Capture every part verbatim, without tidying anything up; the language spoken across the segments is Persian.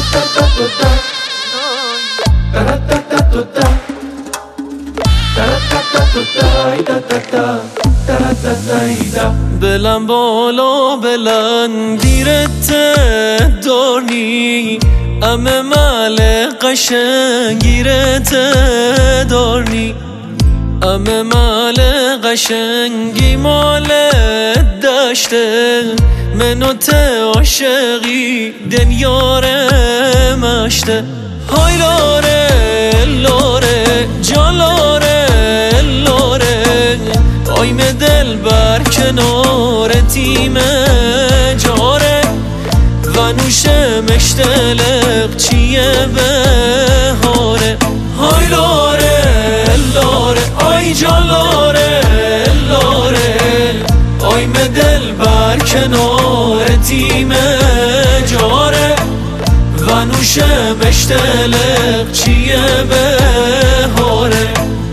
بلند بالا بلند دیرت دارنی امه مال قشنگیرت دارنی امه مال قشنگی مال داشته منو ته عاشقی دنیاره مشته های لاره لاره جان لاره لاره آیم دل بر کنار تیم جاره و نوشه مشتلق چیه بهاره های لاره لاره آی جان لاره لاره آیم دل بر کنار تیم جاره و نوشه مشتلق چیه بهاره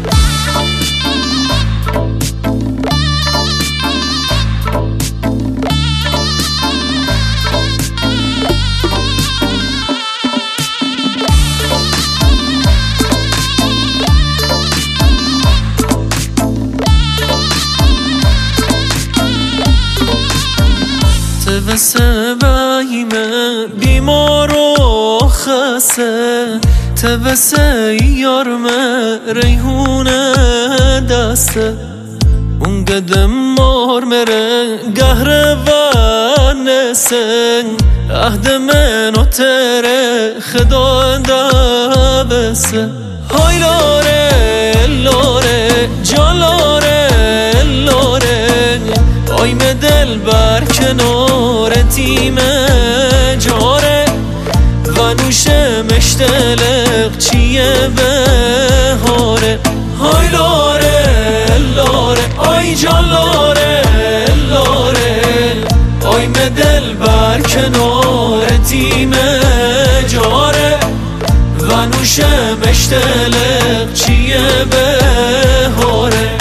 تبسه بایمه بیمار و خسته تبسه یارمه ریحونه دسته اون قدم مار مره قهر و نسن عهد من و تره خدا دبسه های لاره لاره جان لاره لاره آیم دل بر کنار تیم جاره و نوشه مشتلق چیه بهاره های لاره لاره آی جان لاره لاره آیم دل بر کنار تیم جاره و نوشه مشتلق چیه بهاره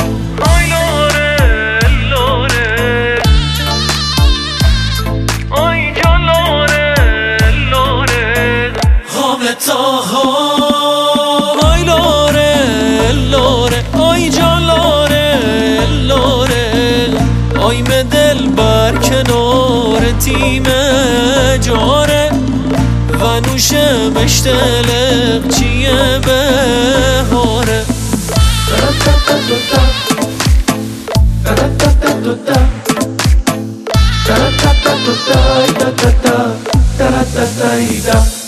های لاره لاره آی جان لاره لاره آیم دل بر کنار تیم جاره و نوشه مشتلق چیه بهاره Da da da da da da da da da da da da da